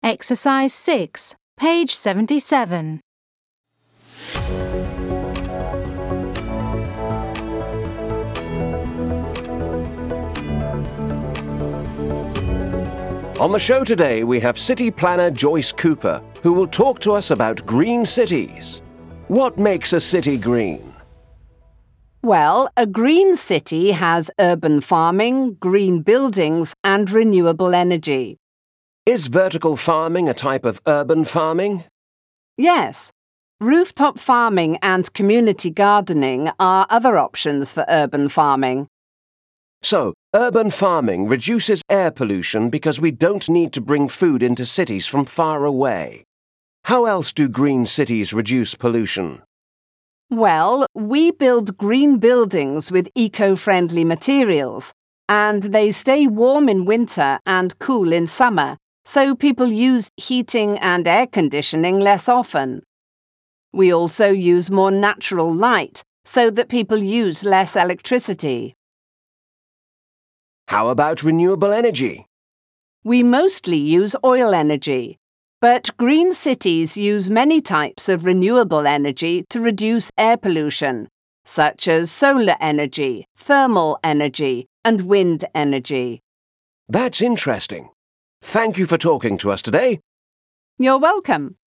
Exercise 6, page 77. On the show today, we have city planner Joyce Cooper, who will talk to us about green cities. What makes a city green? Well, a green city has urban farming, green buildings, and renewable energy. Is vertical farming a type of urban farming? Yes, rooftop farming and community gardening are other options for urban farming. So, urban farming reduces air pollution because we don't need to bring food into cities from far away. How else do green cities reduce pollution? Well, we build green buildings with eco-friendly materials, and they stay warm in winter and cool in summer, so people use heating and air conditioning less often. We also use more natural light, so that people use less electricity. How about renewable energy? We mostly use oil energy, but green cities use many types of renewable energy to reduce air pollution, such as solar energy, thermal energy, and wind energy. That's interesting. Thank you for talking to us today. You're welcome.